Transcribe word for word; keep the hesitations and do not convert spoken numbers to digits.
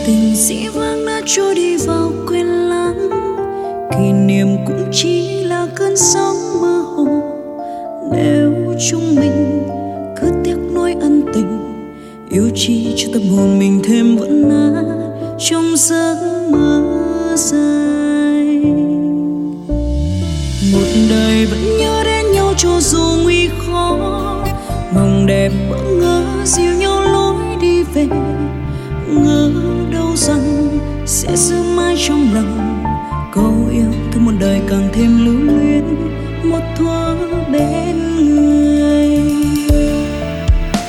tình dĩ vãng đã trôi đi vào quên lãng, kỷ niệm cũng chỉ là cơn sóng mơ hồ. Nếu chúng mình cứ tiếc nuối ân tình, yêu chi cho tâm hồn mình thêm vẫn ngã trong giấc mơ dài. Một đời vẫn nhớ đến nhau cho dù nguy khó, mong đẹp bỡ ngỡ dìu nhau lối đi về. Ngỡ đâu rằng sẽ giữ mãi trong lòng câu yêu, thương một đời càng thêm lưu luyến một thuở bên người.